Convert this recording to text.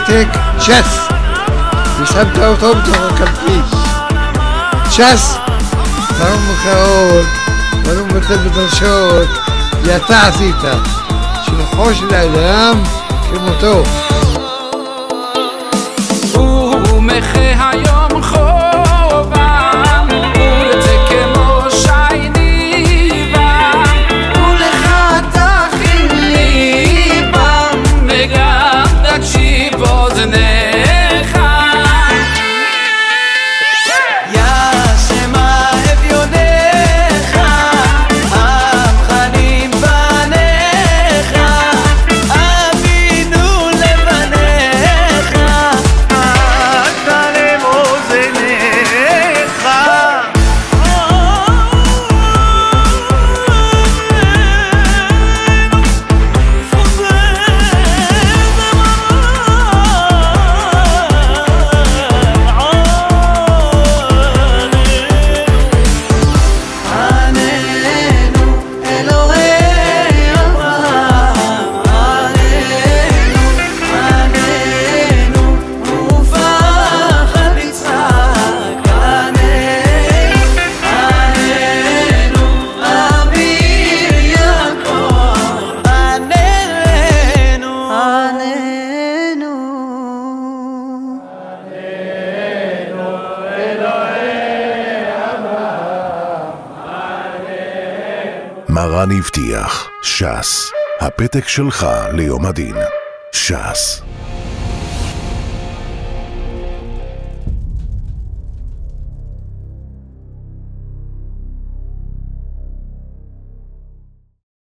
פתק ש"ס ושמת אותו בתוך הקלפית. ש"ס תרום מקראות, תרום בתי מדרשות, זה אתה עשית, שלוחו של האדם כמותו. ומחי היום חובם, ולזה כמו שייני בם, ולך תכין ליבם, וגם תקשיב אוזניך. מרן הבטיח, ש"ס, הפתק שלך ליום הדין. ש"ס.